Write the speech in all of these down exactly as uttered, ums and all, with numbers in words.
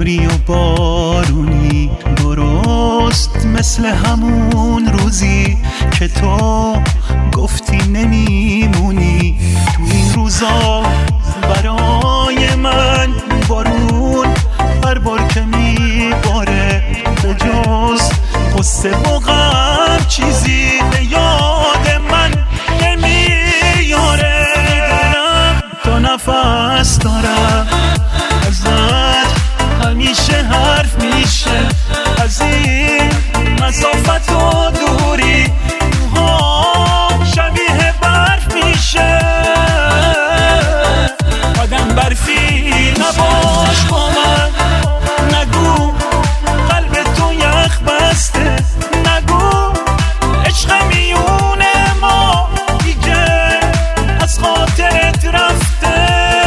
ابری و بارونی، درست مثل همون روزی که تو گفتی نمیمونی. تو این روزا برای من بارون هر بار که میباره، به جز قصه و غم چیزی به یاد من نمیاره. میدونم تو نفس دارم، ازت همیشه حرف میشه، از این مسافت و دوری ها شبیه برف میشه. آدم برفی نباش با من، نگو قلب تو یخ بسته، نگو عشق میون ما دیگه از خاطرت رفته،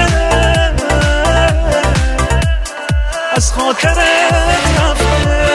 از خاطرت رفته.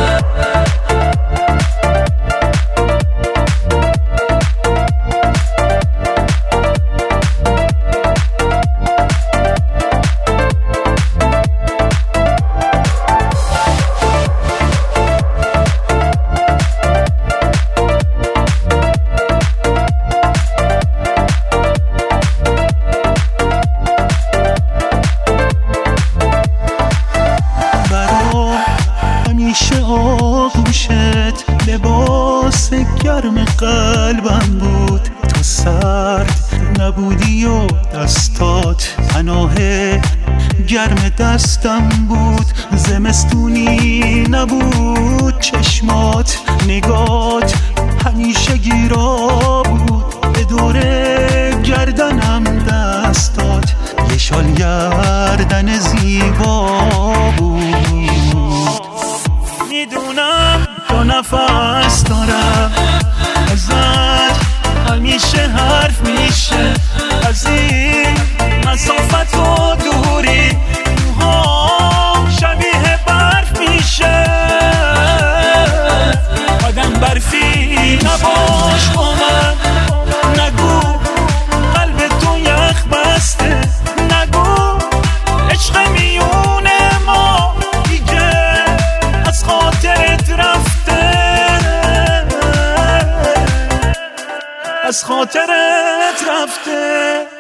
همیشه آغوشت لباس گرم قلبم بود، تو سرد نبودی و دستات پناه گرم دستم بود. زمستونی نبود چشمات، نگات همیشه گیرا بود، به دور گردنم دستات یه شال گردن زیبا بود. میدونم تو نفس دارم، ازت همیشه حرف میشه، از این مسافت و دوری ها شبیه برف میشه. آدم برفی نباش با من، نگو قلب تو یخ بسته، نگو عشق میون ما دیگه از خاطرت رفته، از خاطرت رفته.